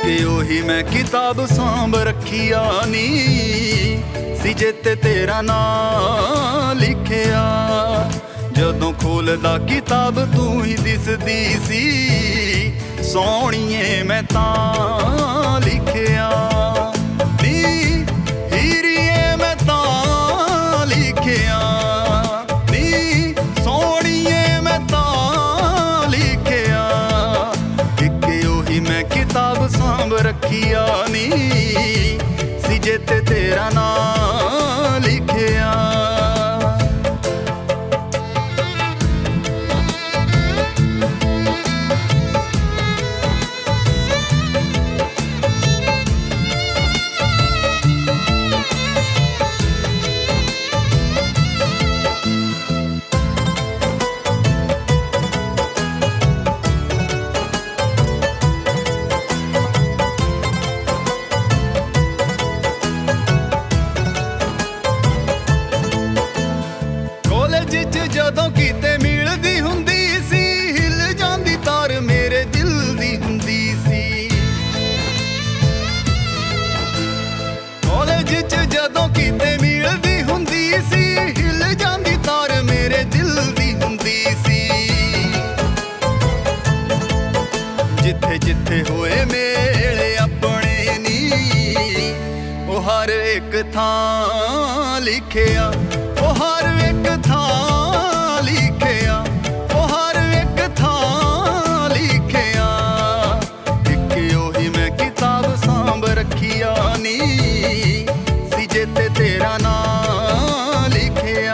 ਉਹੀ ਮੈਂ ਕਿਤਾਬ ਸਾਂਭ ਰੱਖਿਆ ਨੀ ਸੀ ਜਿੱਤੇ ਤੇਰਾ ਨਾਂ ਲਿਖਿਆ। ਜਦੋਂ ਖੋਲਦਾ ਕਿਤਾਬ ਤੂੰ ਹੀ ਦਿਸਦੀ ਸੀ ਸੋਹਣੀਏ ਮੈਂ ਤਾਂ ਲਿਖਿਆ ਨੀ ਹੀਰੀਏ ਮੈਂ ਤਾਂ ਲਿਖਿਆ ਨੀ ਸੋਹਣੀਏ ਮੈਂ ਤਾਂ ਲਿਖਿਆ। ਇੱਕ ਉਹੀ ਮੈਂ ਕਿਤਾਬ ਸਾਂਭ ਰੱਖਿਆ ਨੀ ਸੀ ਜਿੱਤੇ ਤੇਰਾ ਨਾਂ ਲਿਖਿਆ। ਜਦੋਂ ਕਿਤੇ ਮਿਲਦੀ ਹੁੰਦੀ ਸੀ ਹਿੱਲ ਜਾਂਦੀ ਤਾਰ ਮੇਰੇ ਦਿਲ ਦੀ ਹੁੰਦੀ ਸੀ। ਕਾਲਜ 'ਚ ਜਦੋਂ ਕਿਤੇ ਮਿਲਦੀ ਹੁੰਦੀ ਸੀ ਹਿੱਲ ਜਾਂਦੀ ਤਾਰ ਮੇਰੇ ਦਿਲ ਦੀ ਹੁੰਦੀ ਸੀ। ਜਿੱਥੇ ਜਿੱਥੇ ਹੋਏ ਮੇਲੇ ਆਪਣੇ ਨੀ ਉਹ ਹਰ ਇੱਕ ਥਾਂ ਲਿਖਿਆ ਉਹ ਹਰ ਇੱਕ ਥਾਂ ਲਿਖਿਆ ਉਹ ਹਰ ਇੱਕ ਥਾਂ ਲਿਖਿਆ। ਇੱਕ ਉਹੀ ਮੈਂ ਕਿਤਾਬ ਸਾਂਭ ਰੱਖਿਆ ਨੀ ਸੀ ਜਿੱਤੇ ਤੇਰਾ ਨਾਂ ਲਿਖਿਆ।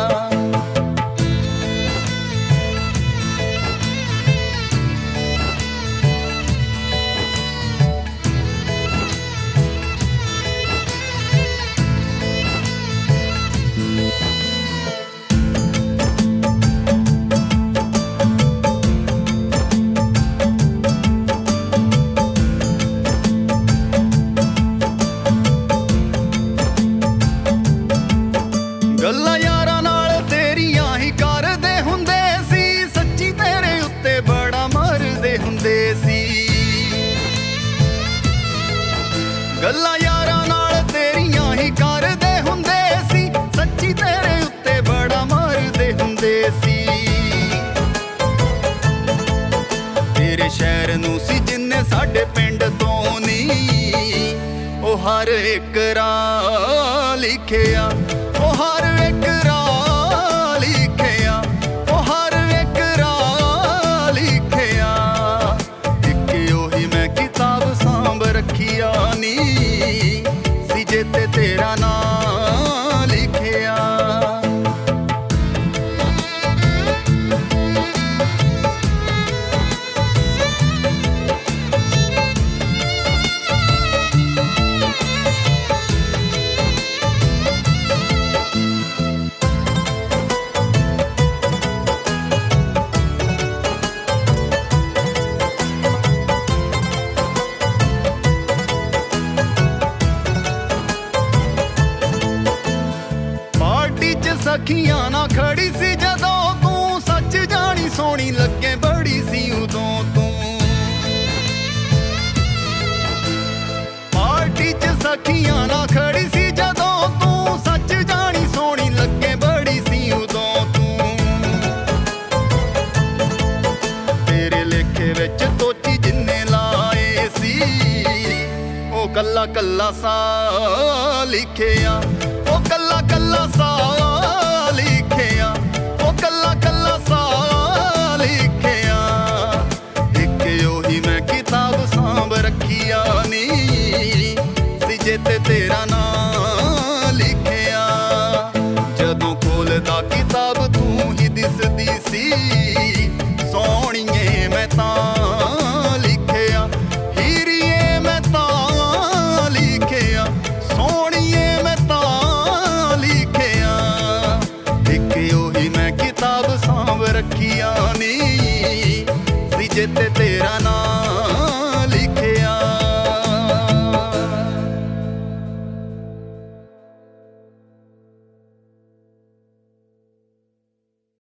ਗੱਲਾਂ ਯਾਰਾਂ ਨਾਲ ਤੇਰੀਆਂ ਹੀ ਕਰਦੇ ਹੁੰਦੇ ਸੀ ਸੱਚੀ ਤੇਰੇ ਉੱਤੇ ਬੜਾ ਮਰਦੇ ਹੁੰਦੇ ਸੀ। ਗੱਲਾਂ ਯਾਰਾਂ ਨਾਲ ਤੇਰੀਆਂ ਹੀ ਕਰਦੇ ਹੁੰਦੇ ਸੀ ਸੱਚੀ ਤੇਰੇ ਉੱਤੇ ਬੜਾ ਮਰਦੇ ਹੁੰਦੇ ਸੀ। ਤੇਰੇ ਸ਼ਹਿਰ ਨੂੰ ਸੀ ਜਿੰਨੇ ਸਾਡੇ ਪਿੰਡ ਤੋਂ ਨੀ ਉਹ ਹਰ ਇੱਕ ਰਾਹ ਲਿਖਿਆ ਉਹ ਹਰ ਇੱਕ ਰਾਹ ਲਿਖਿਆ ਉਹ ਹਰ ਇੱਕ ਰਾਹ ਲਿਖਿਆ। ਇੱਕ ਉਹੀ ਮੈਂ ਕਿਤਾਬ ਸਾਂਭ ਰੱਖਿਆ ਨੀ ਸੀ ਜਿੱਤੇ ਤੇਰਾ ਨਾਂ ਲਿਖਿਆ। ਸਖੀਆਂ ਨਾ ਖੜੀ ਸੀ ਜਦੋਂ ਤੂੰ ਸੱਚ ਜਾਣੀ ਸੋਹਣੀ ਲੱਗੇ ਬੜੀ ਸੀ ਉਦੋਂ ਤੂੰ। ਪਾਰਟੀ 'ਚ ਸਖੀਆਂ ਨਾ ਖੜੀ ਸੀ ਜਦੋਂ ਤੂੰ ਸੱਚ ਜਾਣੀ ਸੋਹਣੀ ਲੱਗੇ ਬੜੀ ਸੀ ਉਦੋਂ ਤੂੰ। ਤੇਰੇ ਲੇਖੇ ਵਿੱਚ ਤੋਚੀ ਜਿੰਨੇ ਲਾਏ ਸੀ ਉਹ ਕੱਲਾ ਕੱਲਾ ਸਾ ਲਿਖਿਆ ਉਹ ਕੱਲਾ ਕੱਲਾ ਸਾ ਲਿਖਿਆ ਉਹ ਕੱਲਾ ਕੱਲਾ ਸਾ ਲਿਖਿਆ। ਇੱਕ ਉਹੀ ਮੈਂ ਕਿਤਾਬ ਸਾਂਭ ਰੱਖਿਆ ਨੀ ਸੀ ਜਿੱਤੇ ਤੇਰਾ ਨਾਂ